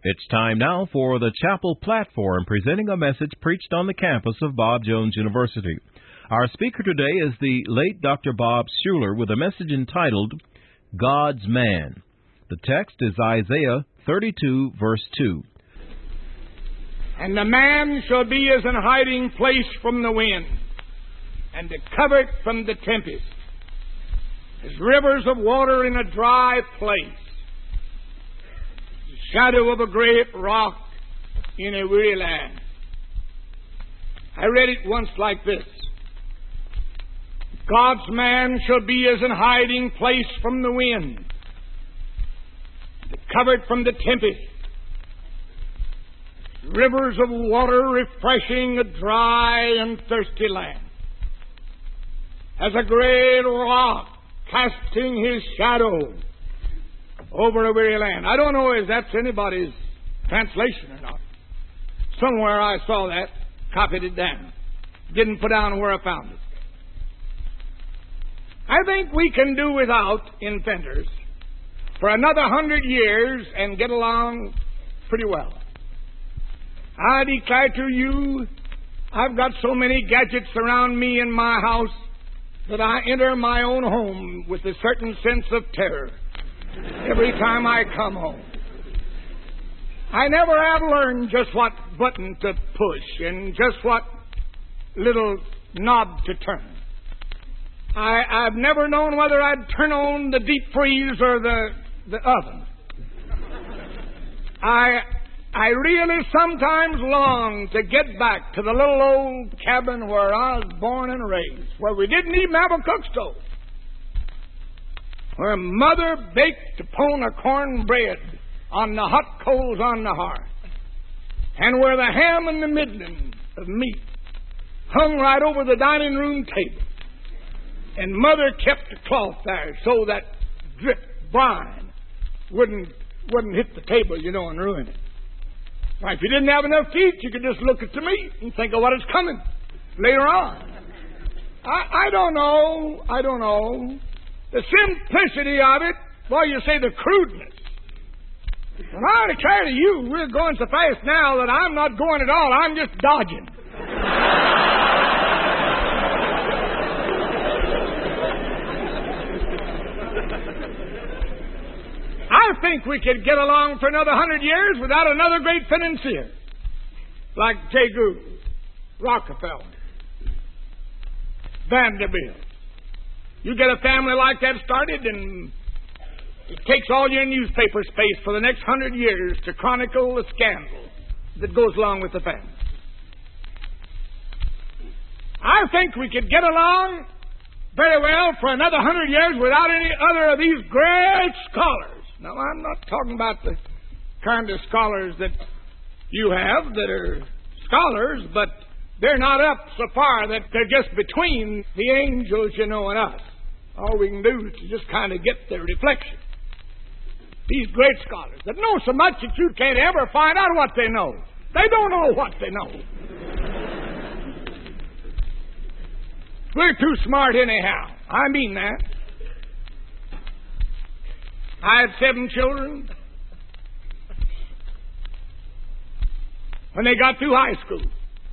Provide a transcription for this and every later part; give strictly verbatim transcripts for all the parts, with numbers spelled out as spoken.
It's time now for the Chapel Platform, presenting a message preached on the campus of Bob Jones University. Our speaker today is the late Doctor Bob Schuller with a message entitled, God's Man. The text is Isaiah thirty-two, verse two. And the man shall be as an hiding place from the wind, and a covert from the tempest, as rivers of water in a dry place, the shadow of a great rock in a weary land. I read it once like this: God's man shall be as an hiding place from the wind, covered from the tempest, rivers of water refreshing a dry and thirsty land, as a great rock casting his shadow over a weary land. I don't know if that's anybody's translation or not. Somewhere I saw that, copied it down. Didn't put down where I found it. I think we can do without inventors for another hundred years and get along pretty well. I declare to you, I've got so many gadgets around me in my house that I enter my own home with a certain sense of terror every time I come home. I never have learned just what button to push and just what little knob to turn. I, I've never known whether I'd turn on the deep freeze or the, the oven. I... I really sometimes long to get back to the little old cabin where I was born and raised, where we didn't even have a cook stove, where Mother baked upon a cornbread on the hot coals on the hearth, and where the ham and the middling of meat hung right over the dining room table, and Mother kept the cloth there so that drip brine wouldn't wouldn't hit the table, you know, and ruin it. If you didn't have enough feet, you could just look at the meat and think of what is coming later on. I, I don't know. I don't know. The simplicity of it, well, you say the crudeness. And I declare to you, we're going so fast now that I'm not going at all. I'm just dodging. I think we could get along for another hundred years without another great financier like Jay Gould, Rockefeller, Vanderbilt. You get a family like that started, and it takes all your newspaper space for the next hundred years to chronicle the scandal that goes along with the family. I think we could get along very well for another hundred years without any other of these great scholars. Now, I'm not talking about the kind of scholars that you have that are scholars, but they're not up so far that they're just between the angels, you know, and us. All we can do is to just kind of get their reflection. These great scholars that know so much that you can't ever find out what they know. They don't know what they know. We're too smart anyhow. I mean that. I had seven children. When they got through high school,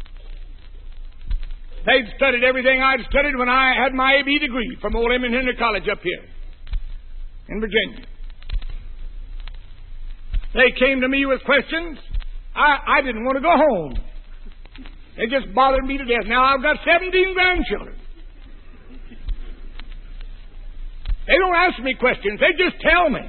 they'd studied everything I'd studied when I had my A B degree from old Emmett Henry College up here in Virginia. They came to me with questions. I, I didn't want to go home. They just bothered me to death. Now I've got seventeen grandchildren. They don't ask me questions. They just tell me.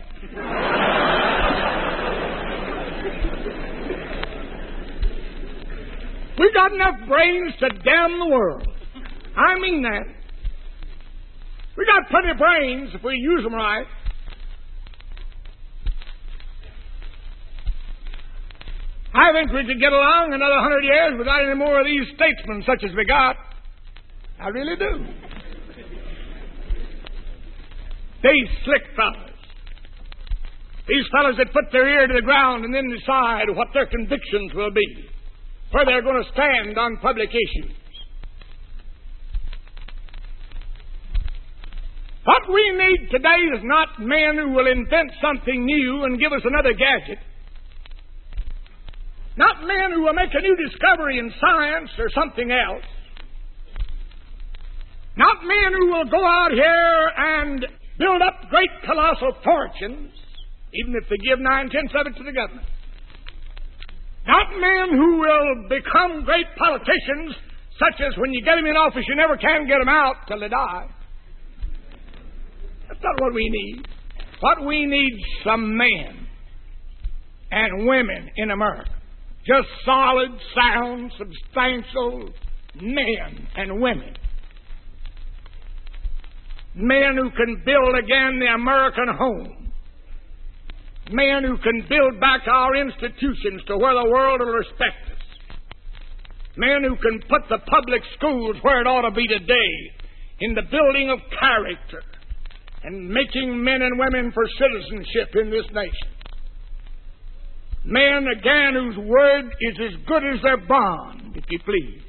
We've got enough brains to damn the world. I mean that. We've got plenty of brains if we use them right. I think we could get along another hundred years without any more of these statesmen such as we got. I really do. These slick fellas. These fellas that put their ear to the ground and then decide what their convictions will be, where they're going to stand on public issues. What we need today is not men who will invent something new and give us another gadget. Not men who will make a new discovery in science or something else. Not men who will go out here and build up great colossal fortunes, even if they give nine-tenths of it to the government. Not men who will become great politicians, such as when you get them in office, you never can get them out till they die. That's not what we need. What we need is some men and women in America. Just solid, sound, substantial men and women. Men who can build again the American home. Men who can build back our institutions to where the world will respect us. Men who can put the public schools where it ought to be today, in the building of character and making men and women for citizenship in this nation. Men, again, whose word is as good as their bond, if you please.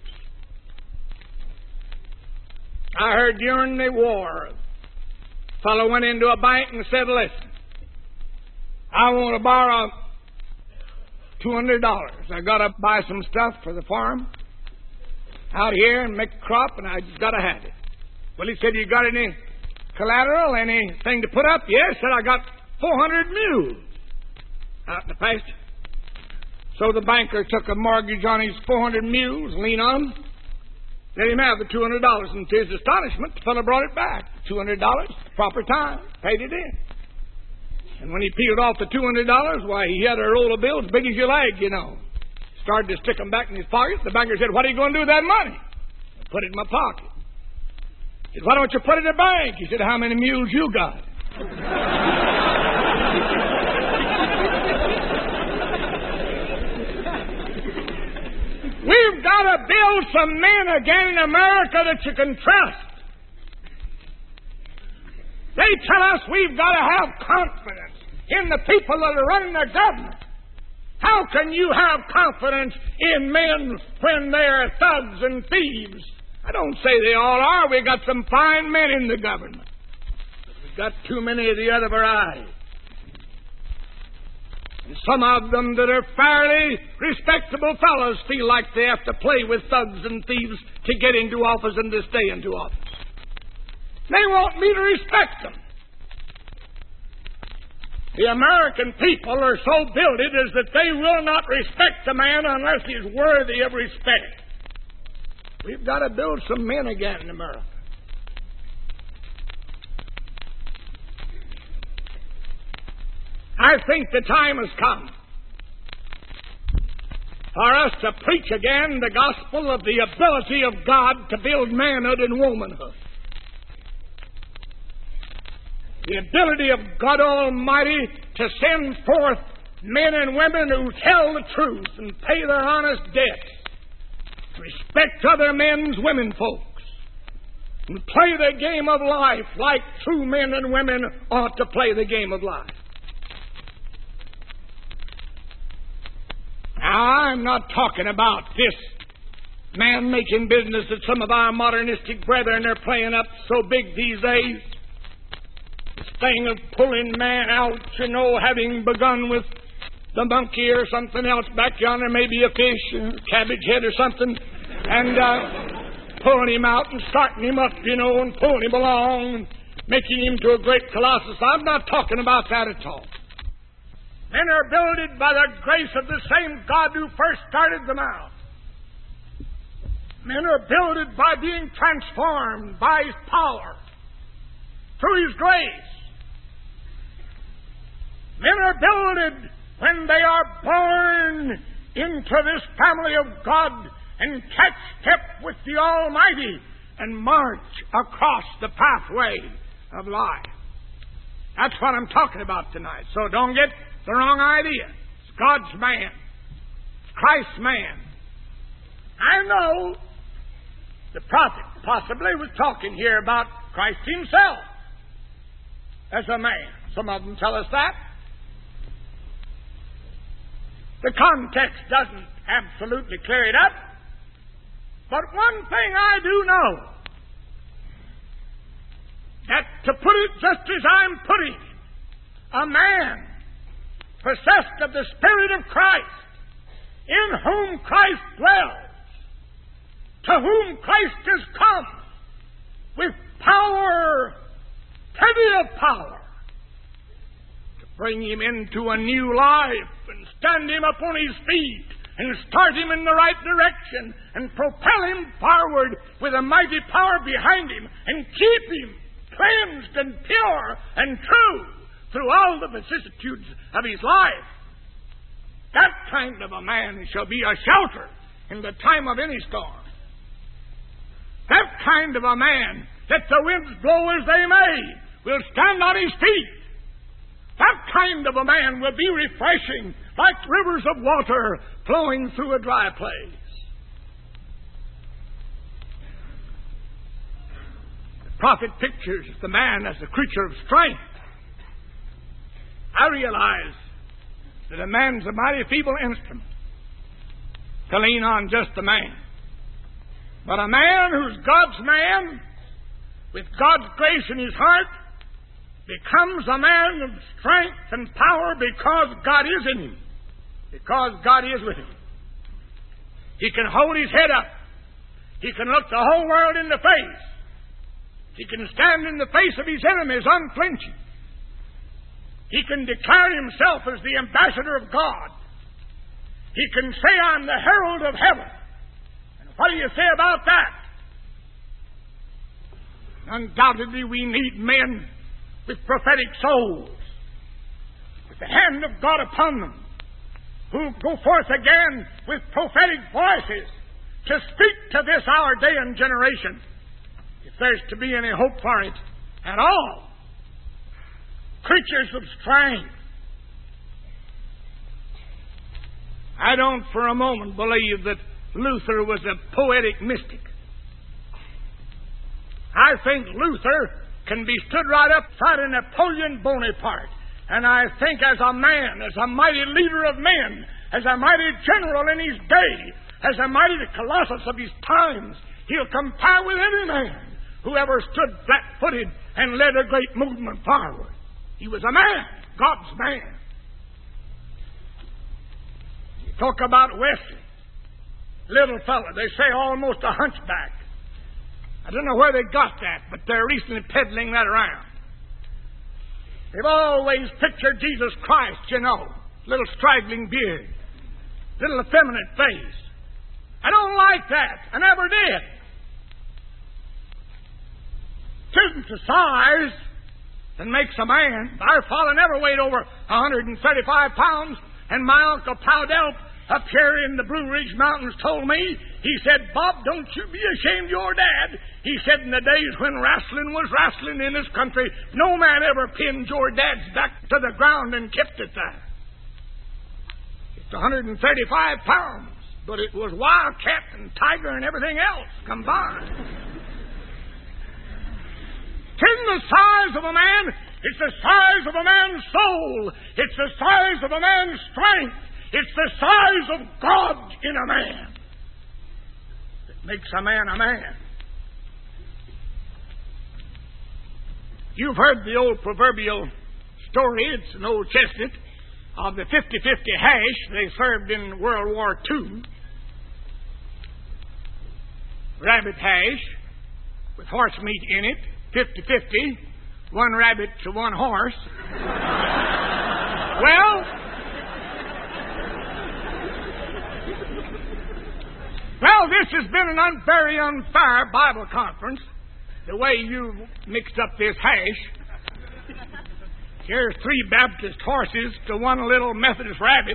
I heard during the war, a fellow went into a bank and said, listen, I want to borrow two hundred dollars. I got to buy some stuff for the farm out here and make a crop, and I just got to have it. Well, he said, you got any collateral, anything to put up? Yes, said, I got four hundred mules out in the pasture. So the banker took a mortgage on his four hundred mules, lean on them, let him have the two hundred dollars. And to his astonishment, the fellow brought it back. two hundred dollars, proper time, paid it in. And when he peeled off the two hundred dollars, why, he had a roll of bills as big as your leg, you know. Started to stick them back in his pocket. The banker said, what are you going to do with that money? I put it in my pocket. He said, why don't you put it in the bank? He said, how many mules you got? We've got to build some men again in America that you can trust. They tell us we've got to have confidence in the people that are running the government. How can you have confidence in men when they're thugs and thieves? I don't say they all are. We've got some fine men in the government. But we've got too many of the other variety. And some of them that are fairly respectable fellows feel like they have to play with thugs and thieves to get into office and to stay into office. They want me to respect them. The American people are so builded as that they will not respect a man unless he's worthy of respect. We've got to build some men again in America. I think the time has come for us to preach again the gospel of the ability of God to build manhood and womanhood. The ability of God Almighty to send forth men and women who tell the truth and pay their honest debts, respect other men's women folks, and play the game of life like true men and women ought to play the game of life. Now, I'm not talking about this man-making business that some of our modernistic brethren are playing up so big these days. This thing of pulling man out, you know, having begun with the monkey or something else back yonder, maybe a fish, a cabbage head or something, and uh, pulling him out and starting him up, you know, and pulling him along and making him to a great colossus. I'm not talking about that at all. Men are builded by the grace of the same God who first started them out. Men are builded by being transformed by His power, through His grace. Men are builded when they are born into this family of God and catch step with the Almighty and march across the pathway of life. That's what I'm talking about tonight. So don't get the wrong idea. It's God's man. It's Christ's man. I know the prophet possibly was talking here about Christ Himself as a man. Some of them tell us that. The context doesn't absolutely clear it up. But one thing I do know, that to put it just as I'm putting it, a man possessed of the Spirit of Christ in whom Christ dwells, to whom Christ has come with power, plenty of power, to bring him into a new life and stand him up on his feet and start him in the right direction and propel him forward with a mighty power behind him and keep him cleansed and pure and true through all the vicissitudes of his life. That kind of a man shall be a shelter in the time of any storm. That kind of a man, let the winds blow as they may, will stand on his feet. That kind of a man will be refreshing like rivers of water flowing through a dry place. The prophet pictures the man as a creature of strength. I realize that a man's a mighty feeble instrument to lean on just a man. But a man who's God's man, with God's grace in his heart, becomes a man of strength and power because God is in him, because God is with him. He can hold his head up. He can look the whole world in the face. He can stand in the face of his enemies unflinching. He can declare himself as the ambassador of God. He can say, I'm the herald of heaven. And what do you say about that? Undoubtedly, we need men with prophetic souls, with the hand of God upon them, who go forth again with prophetic voices to speak to this our day and generation, if there's to be any hope for it at all. Creatures of strength. I don't for a moment believe that Luther was a poetic mystic. I think Luther can be stood right up beside a Napoleon Bonaparte. And I think as a man, as a mighty leader of men, as a mighty general in his day, as a mighty colossus of his times, he'll compare with any man who ever stood flat-footed and led a great movement forward. He was a man, God's man. You talk about Wesley, little fella, they say almost a hunchback. I don't know where they got that, but they're recently peddling that around. They've always pictured Jesus Christ, you know, little straggling beard, little effeminate face. I don't like that. I never did. It isn't the size that makes a man. Our father never weighed over one hundred thirty-five pounds, and my Uncle Plowdell up here in the Blue Ridge Mountains told me, he said, Bob, don't you be ashamed of your dad. He said in the days when wrestling was wrestling in this country, no man ever pinned your dad's back to the ground and kept it there. It's one hundred thirty-five pounds, but it was wildcat and tiger and everything else combined. It isn't the size of a man, it's the size of a man's soul. It's the size of a man's strength. It's the size of God in a man that makes a man a man. You've heard the old proverbial story, it's an old chestnut, of the fifty-fifty hash they served in World War Two. Rabbit hash with horse meat in it, fifty-fifty, one rabbit to one horse. Well, well, this has been an un- very unfair Bible conference, the way you mixed up this hash. Here's three Baptist horses to one little Methodist rabbit.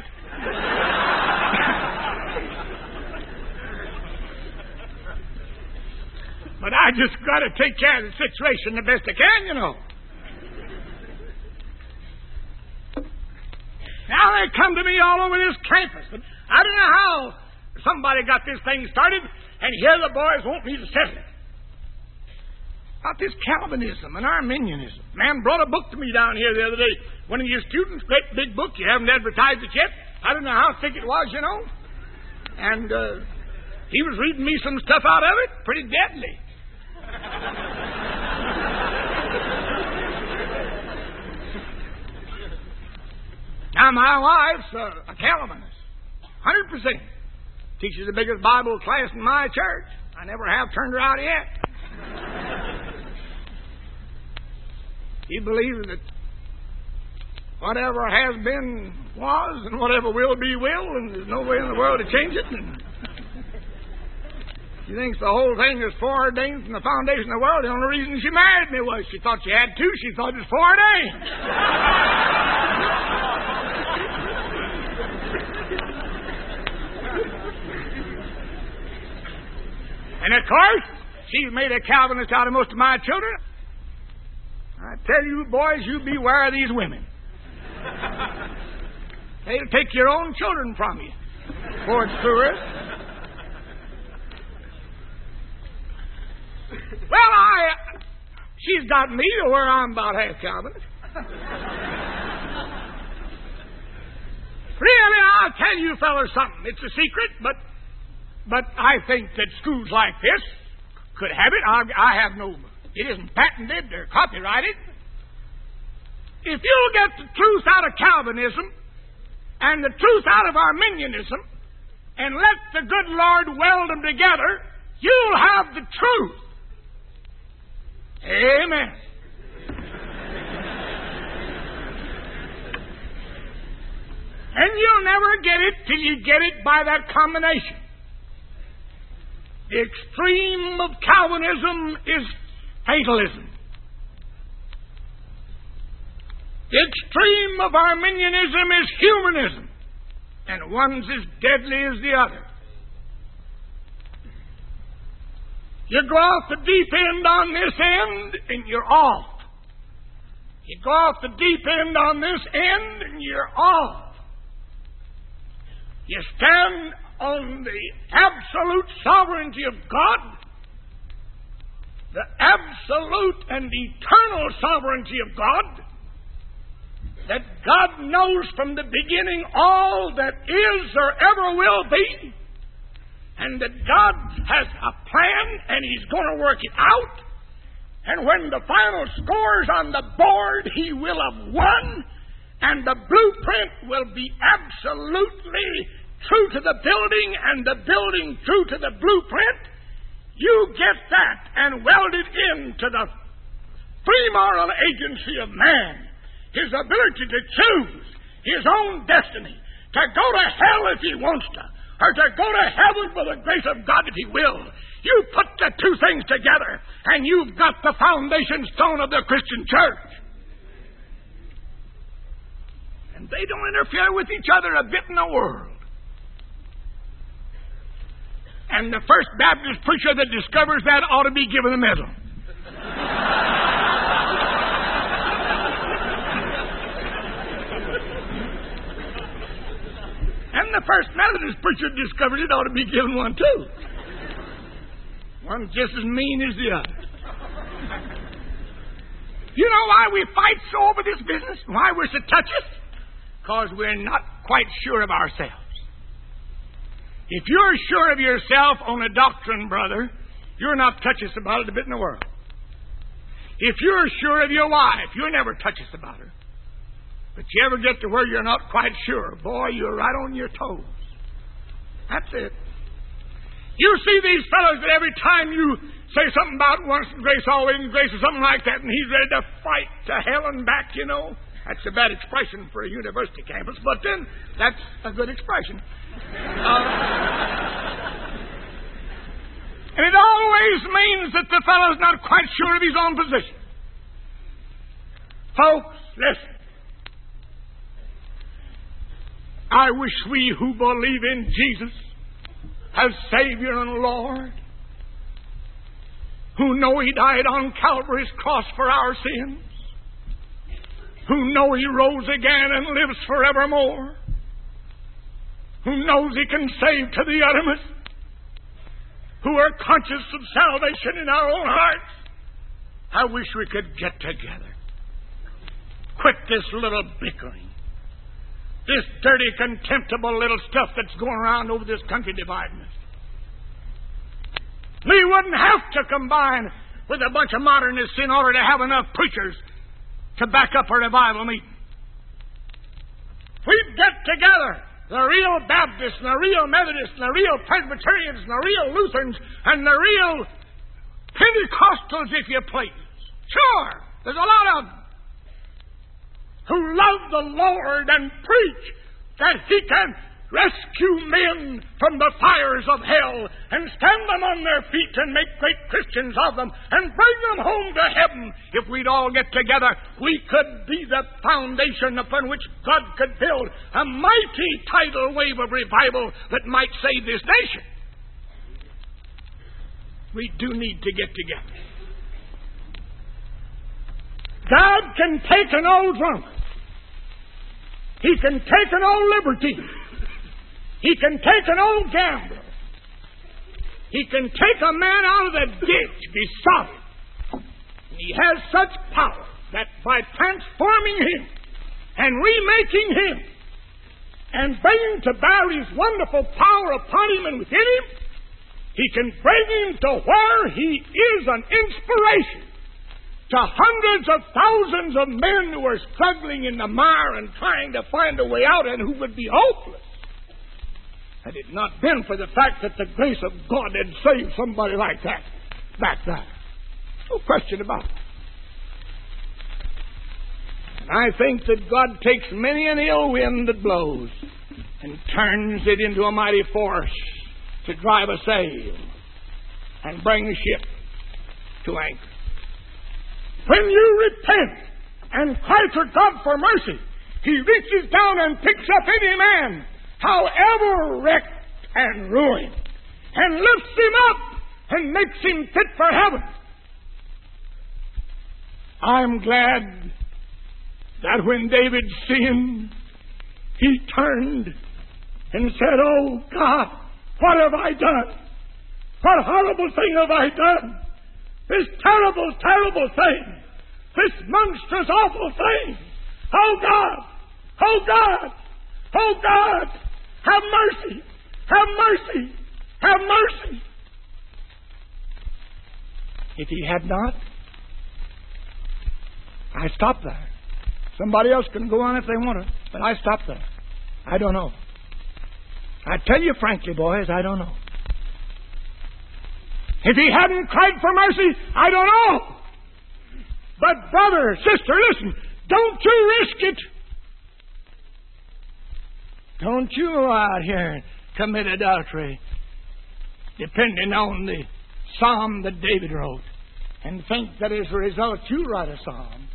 But I just got to take care of the situation the best I can, you know. Now they come to me all over this campus. But I don't know how somebody got this thing started, and here the boys want me to settle it. About this Calvinism and Arminianism. Man brought a book to me down here the other day. One of your students, great big book. You haven't advertised it yet. I don't know how thick it was, you know. And uh, he was reading me some stuff out of it. Pretty deadly. Now, my wife's a, a Calvinist. hundred percent. Teaches the biggest Bible class in my church. I never have turned her out yet. He believes that whatever has been was, and whatever will be will, and there's no way in the world to change it. And she thinks the whole thing is foreordained from the foundation of the world. The only reason she married me was she thought she had to. She thought it was foreordained. And of course, she's made a Calvinist out of most of my children. I tell you, boys, you beware of these women. They'll take your own children from you before it's through us. Well, I, she's got me to where I'm about half Calvinist. Really, I'll tell you fellas something. It's a secret, but but I think that schools like this could have it. I, I have no... It isn't patented or copyrighted. If you'll get the truth out of Calvinism and the truth out of Arminianism and let the good Lord weld them together, you'll have the truth. Amen. And you'll never get it till you get it by that combination. The extreme of Calvinism is fatalism. The extreme of Arminianism is humanism. And one's as deadly as the other. You go off the deep end on this end, and you're off. You go off the deep end on this end, and you're off. You stand on the absolute sovereignty of God, the absolute and eternal sovereignty of God, that God knows from the beginning all that is or ever will be, and that God has a plan and He's going to work it out, and when the final score's on the board, He will have won, and the blueprint will be absolutely true to the building, and the building true to the blueprint. You get that and weld it into the free moral agency of man, his ability to choose his own destiny, to go to hell if he wants to, or to go to heaven by the grace of God if he will. You put the two things together, and you've got the foundation stone of the Christian church. And they don't interfere with each other a bit in the world. And the first Baptist preacher that discovers that ought to be given a medal. And the first Methodist preacher that discovered it ought to be given one too. One's just as mean as the other. You know why we fight so over this business? Why we're so touchy? Because we're not quite sure of ourselves. If you're sure of yourself on a doctrine, brother, you're not touchiest about it a bit in the world. If you're sure of your wife, you're never touchiest about her. But you ever get to where you're not quite sure, boy, you're right on your toes. That's it. You see these fellows that every time you say something about once in grace, always in grace, or something like that, and he's ready to fight to hell and back, you know. That's a bad expression for a university campus, but then that's a good expression. Uh, and it always means that the fellow's not quite sure of his own position. Folks, listen. I wish we who believe in Jesus as Savior and Lord, who know He died on Calvary's cross for our sins, who know He rose again and lives forevermore, who knows He can save to the uttermost, who are conscious of salvation in our own hearts. I wish we could get together. Quit this little bickering. This dirty, contemptible little stuff that's going around over this country dividing us. We wouldn't have to combine with a bunch of modernists in order to have enough preachers to back up a revival meeting. We'd get together the real Baptists and the real Methodists and the real Presbyterians and the real Lutherans and the real Pentecostals, if you please. Sure, there's a lot of them who love the Lord and preach that He can rescue men from the fires of hell and stand them on their feet and make great Christians of them and bring them home to heaven. If we'd all get together, we could be the foundation upon which God could build a mighty tidal wave of revival that might save this nation. We do need to get together. God can take an old drunk. He can take an old libertine. He can take an old gambler. He can take a man out of the ditch besotted. He has such power that by transforming him and remaking him and bringing to bear His wonderful power upon him and within him, He can bring him to where he is an inspiration to hundreds of thousands of men who are struggling in the mire and trying to find a way out and who would be hopeless had it not been for the fact that the grace of God had saved somebody like that back there. No question about it. And I think that God takes many an ill wind that blows and turns it into a mighty force to drive a sail and bring a ship to anchor. When you repent and cry to God for mercy, He reaches down and picks up any man, however wrecked and ruined, and lifts him up and makes him fit for heaven. I'm glad that when David sinned, he turned and said, "Oh God, what have I done? What horrible thing have I done? This terrible, terrible thing. This monstrous, awful thing. Oh God! Oh God! Oh God! Have mercy! Have mercy! Have mercy!" If he had not, I stop there. Somebody else can go on if they want to, but I stop there. I don't know. I tell you frankly, boys, I don't know. If he hadn't cried for mercy, I don't know. But brother, sister, listen, don't you risk it. Don't you go out here and commit adultery depending on the psalm that David wrote and think that as a result you write a psalm.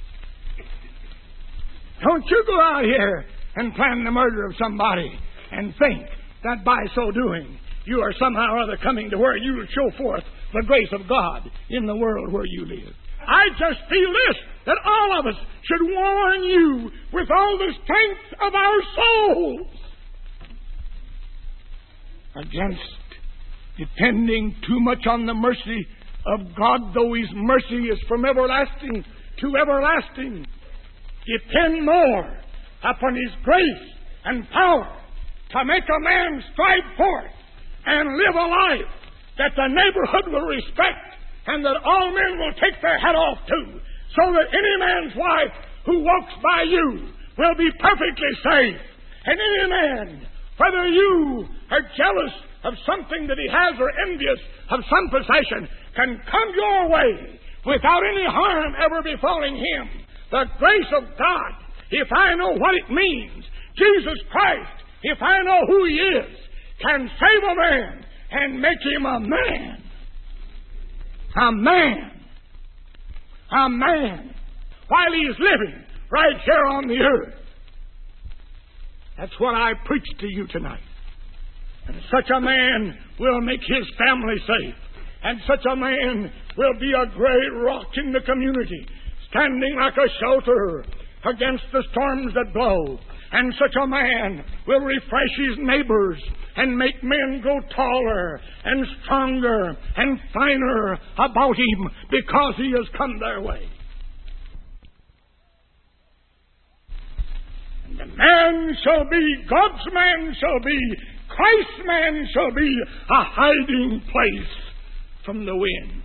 Don't you go out here and plan the murder of somebody and think that by so doing you are somehow or other coming to where you will show forth the grace of God in the world where you live. I just feel this, that all of us should warn you with all the strength of our souls against depending too much on the mercy of God, though His mercy is from everlasting to everlasting. Depend more upon His grace and power to make a man stride forth and live a life that the neighborhood will respect and that all men will take their hat off to, so that any man's wife who walks by you will be perfectly safe. And any man, whether you are jealous of something that he has or envious of some possession, can come your way without any harm ever befalling him. The grace of God, if I know what it means, Jesus Christ, if I know who He is, can save a man and make him a man. A man. A man. While he's living right here on the earth. That's what I preach to you tonight. And such a man will make his family safe. And such a man will be a great rock in the community, standing like a shelter against the storms that blow. And such a man will refresh his neighbors and make men grow taller and stronger and finer about him because he has come their way. And the man shall be, God's man shall be, Christ's man shall be a hiding place from the winds.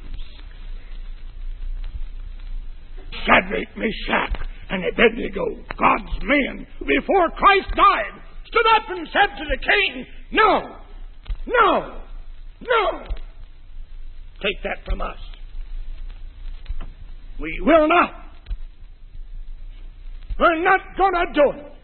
Shadrach, Meshach, and Abednego, God's men, before Christ died, stood up and said to the king, no, no, no. Take that from us. We will not. We're not going to do it.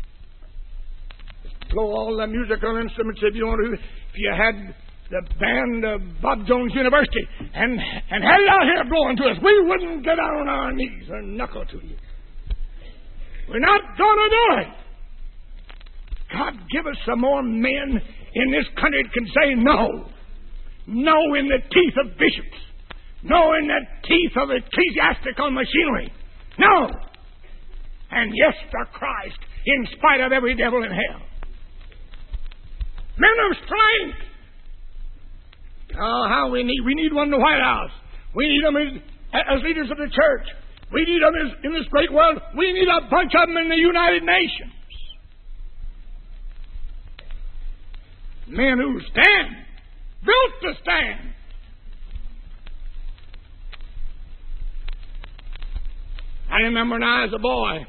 Just blow all the musical instruments if you want to. If you had the band of Bob Jones University and, and had it out here blowing to us, we wouldn't get out on our knees or knuckle to you. We're not going to do it. God, give us some more men in this country that can say no. No in the teeth of bishops. No in the teeth of ecclesiastical machinery. No. And yes for Christ in spite of every devil in hell. Men of strength. Oh, how we need we need one in the White House. We need them as, as leaders of the church. We need them as, in this great world. We need a bunch of them in the United Nations. Men who stand. Built to stand. I remember when I was a boy,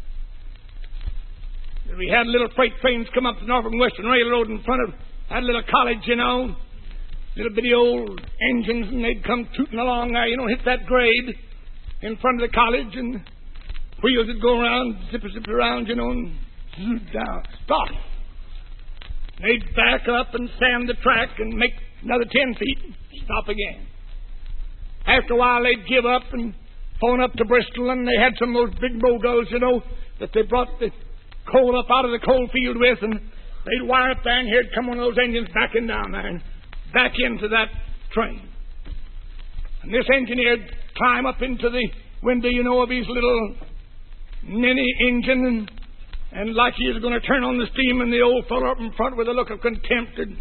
we had little freight trains come up the Norfolk and Western Railroad in front of that little college, you know. Little bitty old engines, and they'd come tooting along there, you know, hit that grade in front of the college, and wheels would go around, zip zip around, you know, and zoom down, stop. They'd back up and sand the track and make another ten feet, stop again. After a while, they'd give up and phone up to Bristol, and they had some of those big bulldozers, you know, that they brought the coal up out of the coal field with, and they'd wire up there, and here'd come one of those engines backing down there and back into that train. And this engineer'd climb up into the window, you know, of his little ninny engine, and, and like he was going to turn on the steam, and the old fellow up in front with a look of contempt. And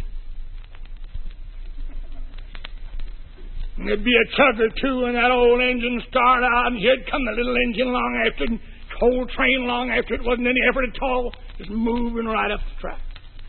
there'd be a chug or two, and that old engine started out, and here'd come the little engine along after it, and the whole train along after it. Wasn't any effort at all, just moving right up the track.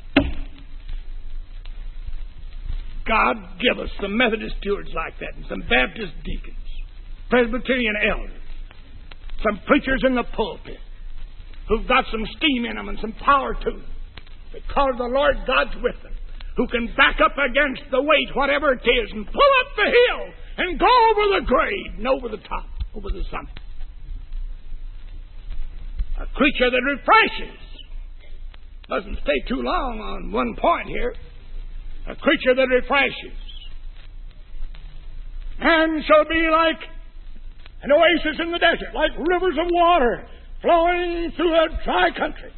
God give us some Methodist stewards like that, and some Baptist deacons, Presbyterian elders, some preachers in the pulpit who've got some steam in them and some power to them, because the Lord God's with them, who can back up against the weight, whatever it is, and pull up the hill and go over the grade and over the top, over the summit. A creature that refreshes. Doesn't stay too long on one point here. A creature that refreshes. And shall be like an oasis in the desert, like rivers of water flowing through a dry country.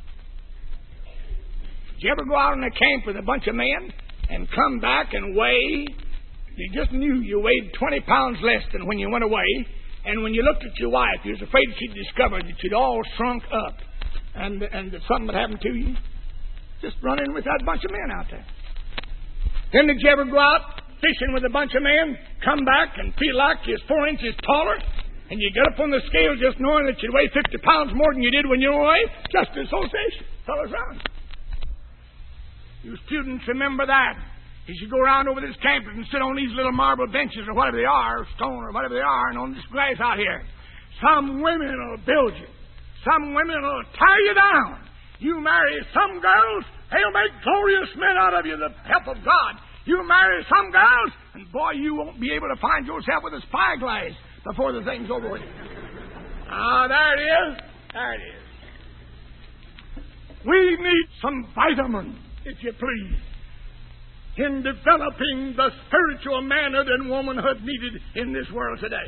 Did you ever go out in a camp with a bunch of men and come back and weigh? You just knew you weighed twenty pounds less than when you went away. And when you looked at your wife, you was afraid she'd discover that you'd all shrunk up and, and that something would happen to you. Just running with that bunch of men out there. Then did you ever go out fishing with a bunch of men, come back and feel like you're four inches taller, and you get up on the scale just knowing that you weigh fifty pounds more than you did when you were away? Just association. Fellows around. You students remember that. As you go around over this campus and sit on these little marble benches or whatever they are, or stone or whatever they are, and on this grass out here, some women will build you. Some women will tie you down. You marry some girls, they'll make glorious men out of you, the help of God. You marry some girls, and boy, you won't be able to find yourself with a spyglass before the thing's over with. Ah, there it is. There it is. We need some vitamin, if you please, in developing the spiritual manhood and womanhood needed in this world today.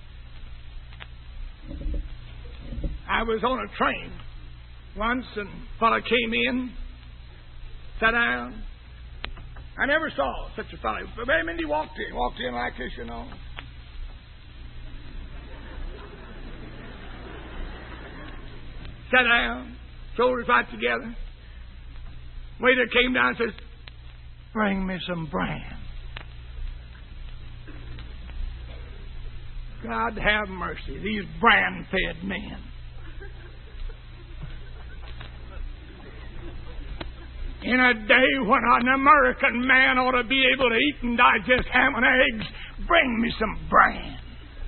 I was on a train once, and a fellow came in, sat down. I never saw such a fellow. But very minute he walked in, walked in like this, you know. Sat down, shoulders right together. Waiter came down and says, "Bring me some bran." God have mercy, these bran-fed men. In a day when an American man ought to be able to eat and digest ham and eggs, bring me some bran.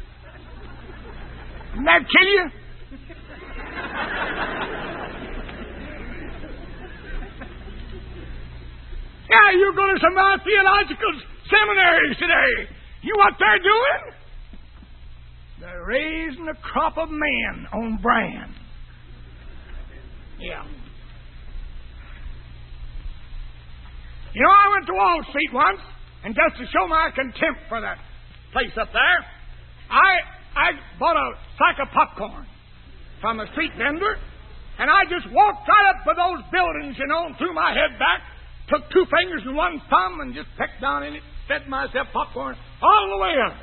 Didn't that kill you? Yeah, you go to some uh, theological seminaries today. You know what they're doing? They're raising a crop of men on bran. Yeah. You know, I went to Wall Street once, and just to show my contempt for that place up there, I I bought a sack of popcorn from a street vendor, and I just walked right up to those buildings, you know, and threw my head back, took two fingers and one thumb, and just pecked down in it, fed myself popcorn all the way up.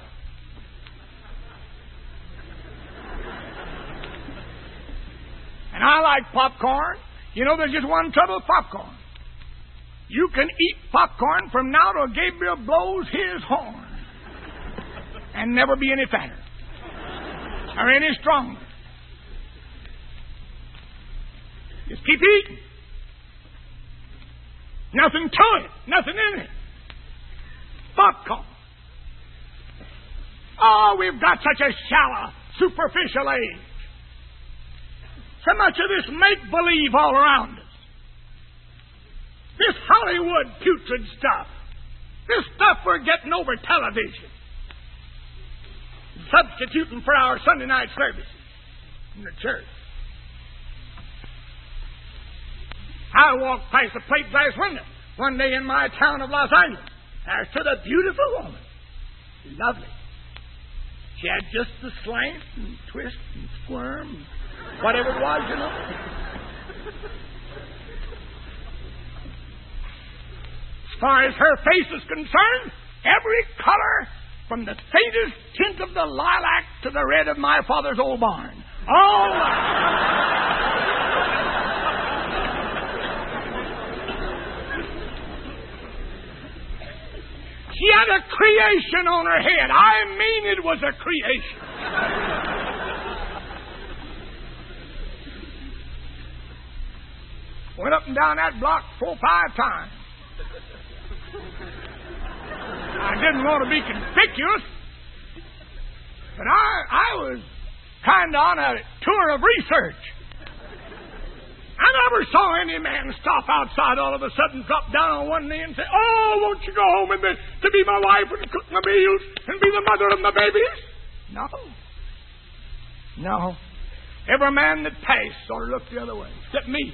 And I like popcorn. You know, there's just one trouble with popcorn. You can eat popcorn from now till Gabriel blows his horn and never be any fatter or any stronger. Just keep eating. Nothing to it. Nothing in it. Popcorn. Oh, we've got such a shallow, superficial age. So much of this make-believe all around us. This Hollywood putrid stuff. This stuff we're getting over television. Substituting for our Sunday night services in the church. I walked past a plate glass window one day in my town of Los Angeles. There stood a beautiful woman. Lovely. She had just the slant and twist and squirm and whatever it was, you know. As far as her face is concerned, every color from the faintest tint of the lilac to the red of my father's old barn. All She had a creation on her head. I mean, it was a creation. Went up and down that block four or five times. I didn't want to be conspicuous, but I, I was kind of on a tour of research. I never saw any man stop outside all of a sudden, drop down on one knee and say, "Oh, won't you go home and be, to be my wife and cook my meals and be the mother of my babies?" No. No. Every man that passed sort of looked the other way, except me.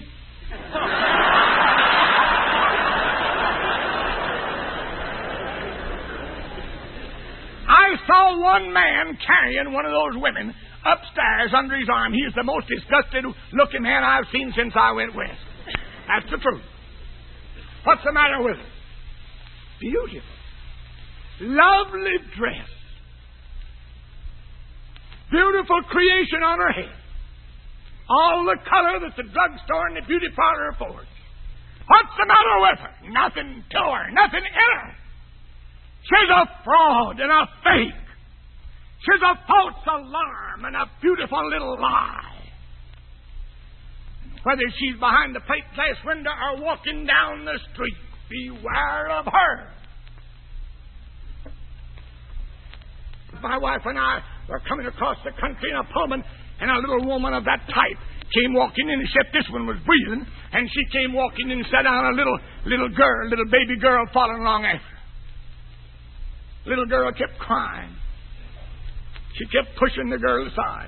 I saw one man carrying one of those women upstairs under his arm. He is the most disgusted looking man I've seen since I went west. That's the truth. What's the matter with her? Beautiful. Lovely dress. Beautiful creation on her head. All the color that the drugstore and the beauty parlor affords. What's the matter with her? Nothing to her. Nothing in her. She's a fraud and a fake. She's a false alarm and a beautiful little lie. Whether she's behind the plate glass window or walking down the street, beware of her. My wife and I were coming across the country in a Pullman, and a little woman of that type came walking in, except this one was breathing, and she came walking in and sat down, a little little girl, little baby girl following along after her. Little girl kept crying. She kept pushing the girl aside.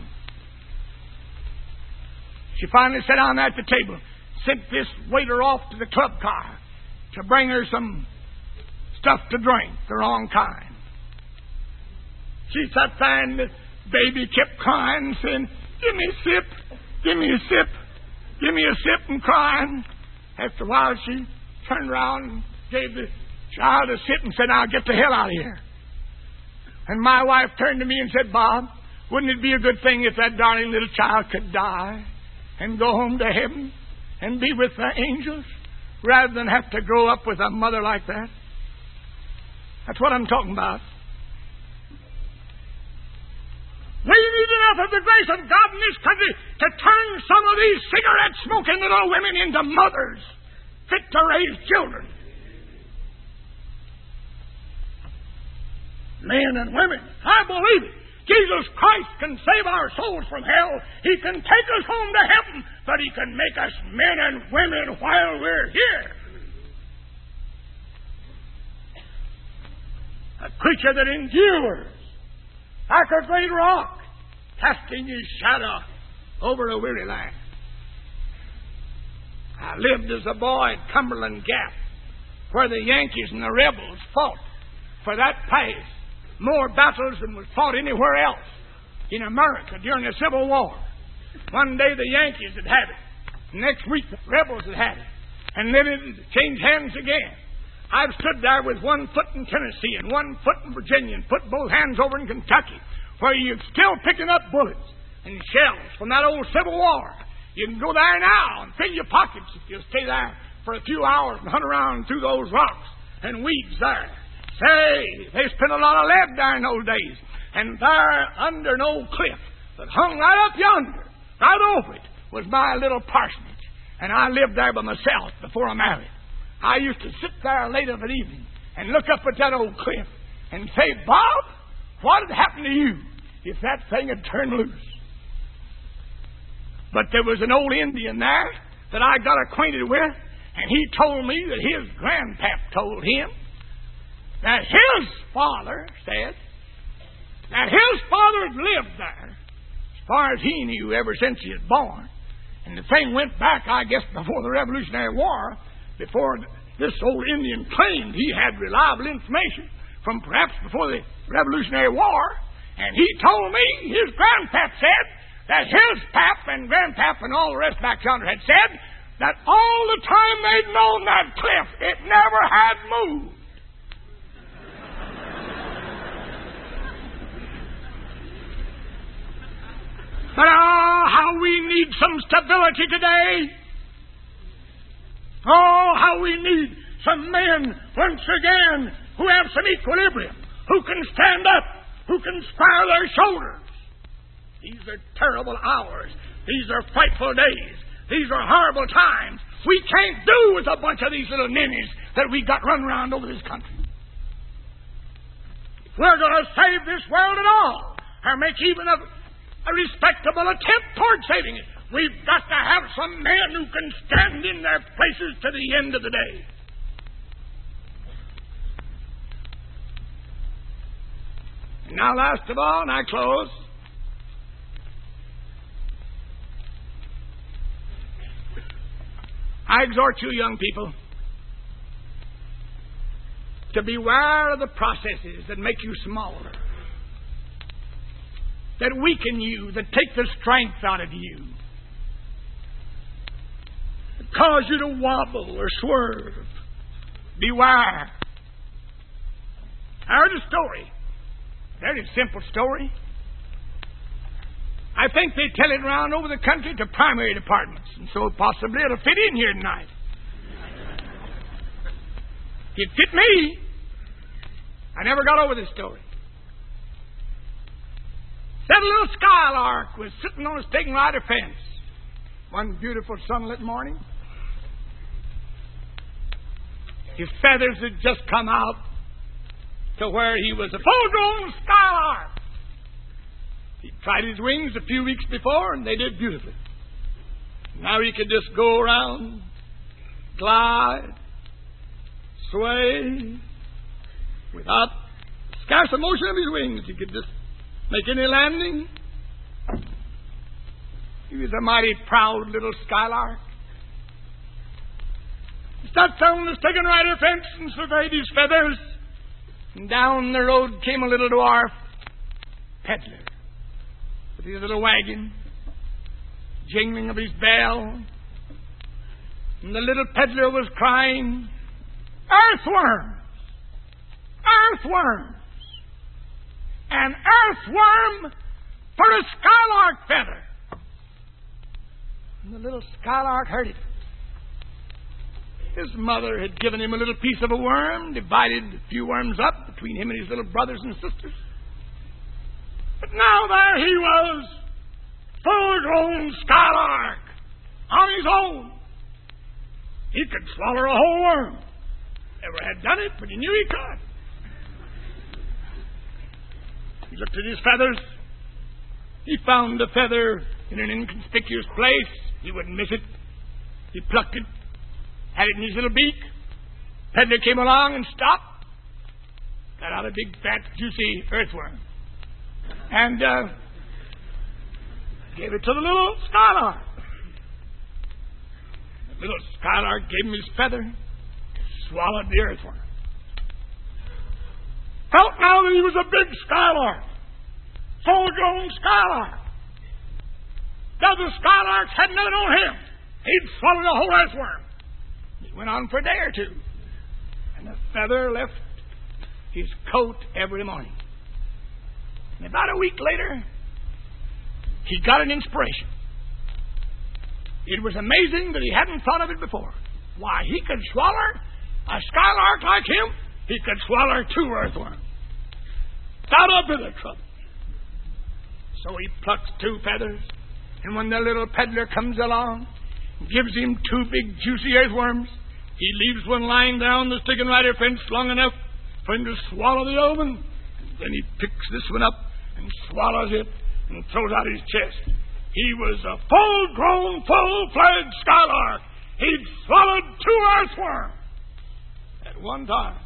She finally sat down there at the table, sent this waiter off to the club car to bring her some stuff to drink, the wrong kind. She sat there and the baby kept crying, saying, "Give me a sip, give me a sip, give me a sip," and crying. After a while, she turned around and gave the child a sip and said, "Now get the hell out of here." And my wife turned to me and said, "Bob, wouldn't it be a good thing if that darling little child could die and go home to heaven and be with the angels rather than have to grow up with a mother like that?" That's what I'm talking about. We need enough of the grace of God in this country to turn some of these cigarette-smoking little women into mothers fit to raise children. Men and women, I believe it. Jesus Christ can save our souls from hell. He can take us home to heaven, but He can make us men and women while we're here. creature that endures, like a great rock, casting his shadow over a weary land. I lived as a boy at Cumberland Gap, where the Yankees and the rebels fought for that place more battles than was fought anywhere else in America during the Civil War. One day the Yankees had had it. Next week the rebels had had it. And then it changed hands again. I've stood there with one foot in Tennessee and one foot in Virginia and put both hands over in Kentucky, where you're still picking up bullets and shells from that old Civil War. You can go there now and fill your pockets if you stay there for a few hours and hunt around through those rocks and weeds there. Say, they spent a lot of lead there in those days. And there under an old cliff that hung right up yonder, right over it, was my little parsonage. And I lived there by myself before I married. I used to sit there late of an evening and look up at that old cliff and say, Bob, what had happened to you if that thing had turned loose? But there was an old Indian there that I got acquainted with, and he told me that his grandpap told him that his father said that his father had lived there as far as he knew ever since he was born. And the thing went back, I guess, before the Revolutionary War, before this old Indian claimed he had reliable information from perhaps before the Revolutionary War. And he told me, his grandpap said, that his pap and grandpap and all the rest back yonder had said that all the time they'd known that cliff, it never had moved. But oh, how we need some stability today. Oh, how we need some men once again who have some equilibrium, who can stand up, who can square their shoulders. These are terrible hours. These are frightful days. These are horrible times. We can't do with a bunch of these little ninnies that we got run around over this country. If we're going to save this world at all, or make even a, a respectable attempt toward saving it, we've got to have some men who can stand in their places to the end of the day. And now, last of all, and I close, I exhort you, young people, to beware of the processes that make you smaller, that weaken you, that take the strength out of you, that cause you to wobble or swerve. Beware. I heard a story, a very simple story. I think they tell it around over the country to primary departments, and so possibly it'll fit in here tonight. It fit me. I never got over this story. Said a little skylark was sitting on a stake and rider fence one beautiful sunlit morning. His feathers had just come out to where he was a full-grown skylark. He tried his wings a few weeks before, and they did beautifully. Now he could just go around, glide, sway, without scarce a motion of his wings. He could just make any landing. He was a mighty proud little skylark. He sat down the stake and rider fence and surveyed his feathers. And down the road came a little dwarf peddler with his little wagon, jingling of his bell. And the little peddler was crying, "Earthworms! Earthworms! An earthworm for a skylark feather!" And the little skylark heard it. His mother had given him a little piece of a worm, divided a few worms up between him and his little brothers and sisters. But now there he was, full-grown skylark, on his own. He could swallow a whole worm. Never had done it, but he knew he could. He looked at his feathers. He found the feather in an inconspicuous place. He wouldn't miss it. He plucked it, had it in his little beak. Peddler came along and stopped. got out a big, fat, juicy earthworm, and uh, gave it to the little skylark. The little skylark gave him his feather, swallowed the earthworm. Felt now that he was a big skylark, full-grown skylark. The other skylarks had nothing on him. He'd swallowed a whole earthworm. He went on for a day or two, and the feather left his coat every morning. And about a week later, he got an inspiration. It was amazing that he hadn't thought of it before. Why, he could swallow a skylark like him. He could swallow two earthworms. Got a bit of trouble. So he plucks two feathers, and when the little peddler comes along, gives him two big juicy earthworms, he leaves one lying down the stick and rider fence long enough for him to swallow the other one. Then he picks this one up and swallows it and throws out his chest. He was a full-grown, full-fledged skylark. He'd swallowed two earthworms at one time.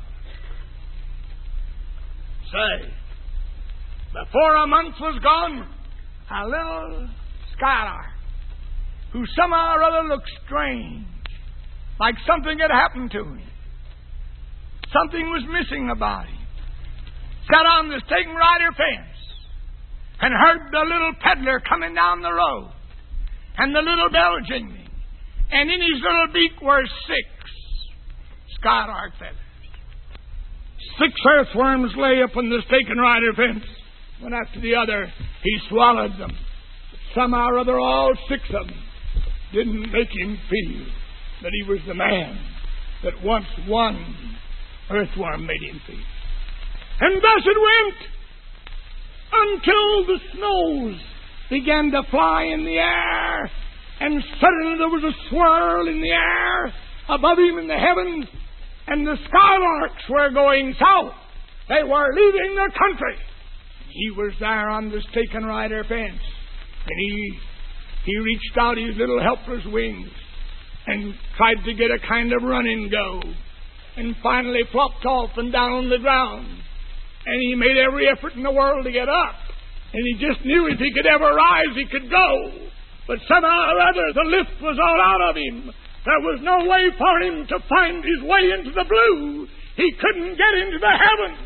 Say, before a month was gone, a little skylark, who somehow or other looked strange, like something had happened to him. Something was missing about him. Sat on the stake and rider fence and heard the little peddler coming down the road and the little bell jingling. And in his little beak were six skylark feathers. Six earthworms lay up on the stake and rider fence. One after the other, he swallowed them. But somehow or other, all six of them didn't make him feel that he was the man that once one earthworm made him feel. And thus it went until the snows began to fly in the air, and suddenly there was a swirl in the air above him in the heavens, and the skylarks were going south. They were leaving the country. He was there on the stake and rider fence, and he he reached out his little helpless wings and tried to get a kind of run and go, and finally flopped off and down on the ground. And he made every effort in the world to get up, and he just knew if he could ever rise, he could go. But somehow or other, the lift was all out of him. There was no way for him to find his way into the blue. He couldn't get into the heavens.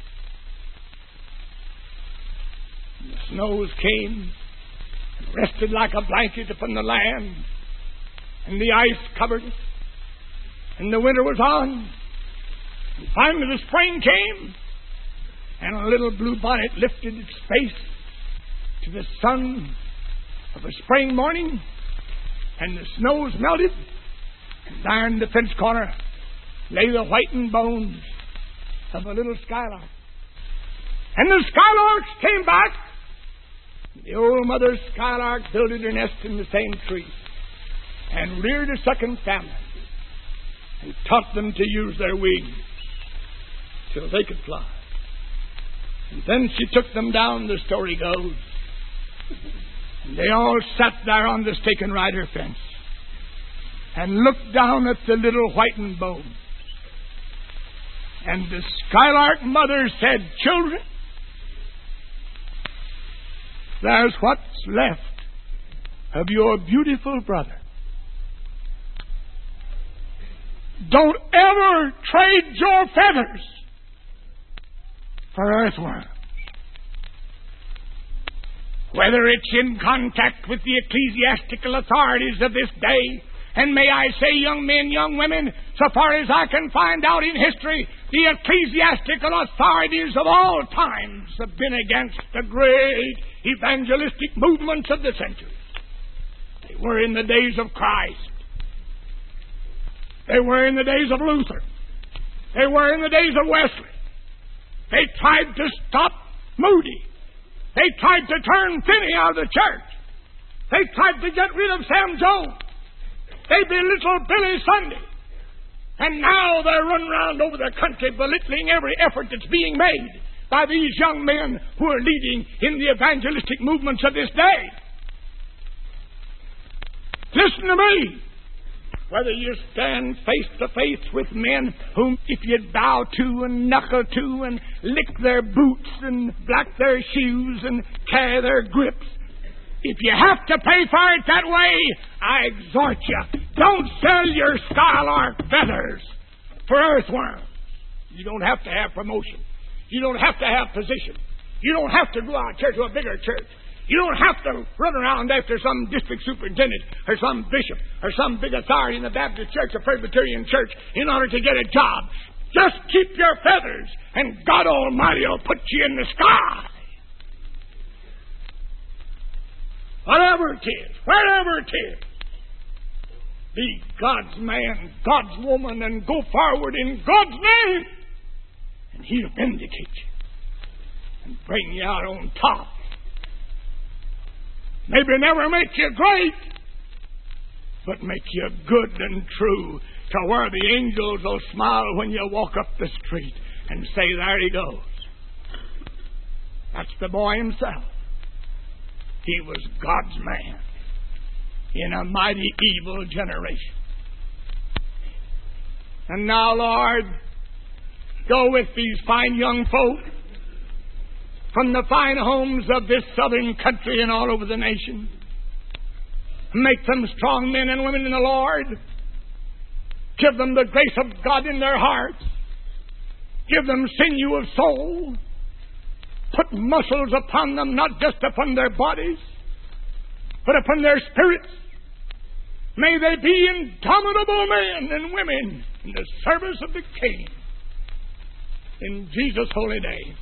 The snows came and rested like a blanket upon the land, and the ice covered it, and the winter was on. And finally the spring came, and a little blue bonnet lifted its face to the sun of a spring morning, and the snows melted, and there in the fence corner lay the whitened bones of a little skylark. And the skylarks came back. The old mother skylark builded her nest in the same tree and reared a second family and taught them to use their wings till they could fly. And then she took them down, the story goes, and they all sat there on the stake and rider fence and looked down at the little whitened bones. And the skylark mother said, "Children, there's what's left of your beautiful brother. Don't ever trade your feathers for earthworms. Whether it's in contact with the ecclesiastical authorities of this day, and may I say, young men, young women, so far as I can find out in history, the ecclesiastical authorities of all times have been against the great evangelistic movements of the centuries. They were in the days of Christ. They were in the days of Luther. They were in the days of Wesley. They tried to stop Moody. They tried to turn Finney out of the church. They tried to get rid of Sam Jones. They belittled Billy Sunday. And now they're running around over the country belittling every effort that's being made by these young men who are leading in the evangelistic movements of this day. Listen to me. Whether you stand face to face with men whom if you'd bow to and knuckle to and lick their boots and black their shoes and carry their grips, if you have to pay for it that way, I exhort you, don't sell your skylark feathers for earthworms. You don't have to have promotion. You don't have to have position. You don't have to go out here to a bigger church. You don't have to run around after some district superintendent or some bishop or some big authority in the Baptist church or Presbyterian church in order to get a job. Just keep your feathers and God Almighty will put you in the sky. Whatever it is, wherever it is, be God's man, God's woman, and go forward in God's name, and He'll vindicate you and bring you out on top. Maybe never make you great, but make you good and true to where the angels will smile when you walk up the street and say, there he goes. That's the boy himself. He was God's man in a mighty evil generation. And now, Lord, go with these fine young folk from the fine homes of this southern country and all over the nation. Make them strong men and women in the Lord. Give them the grace of God in their hearts. Give them sinew of soul. Put muscles upon them, not just upon their bodies, but upon their spirits. May they be indomitable men and women in the service of the King. In Jesus' holy name.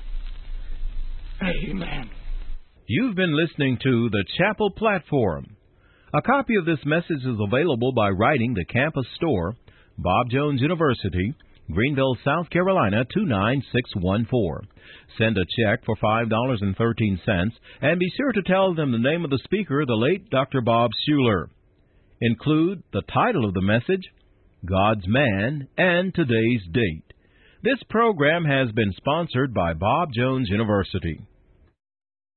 Amen. You've been listening to the Chapel Platform. A copy of this message is available by writing the Campus Store, Bob Jones University, Greenville, South Carolina, two nine six one four. Send a check for five dollars and thirteen cents, and be sure to tell them the name of the speaker, the late Doctor Bob Schuller. Include the title of the message, God's Man, and today's date. This program has been sponsored by Bob Jones University.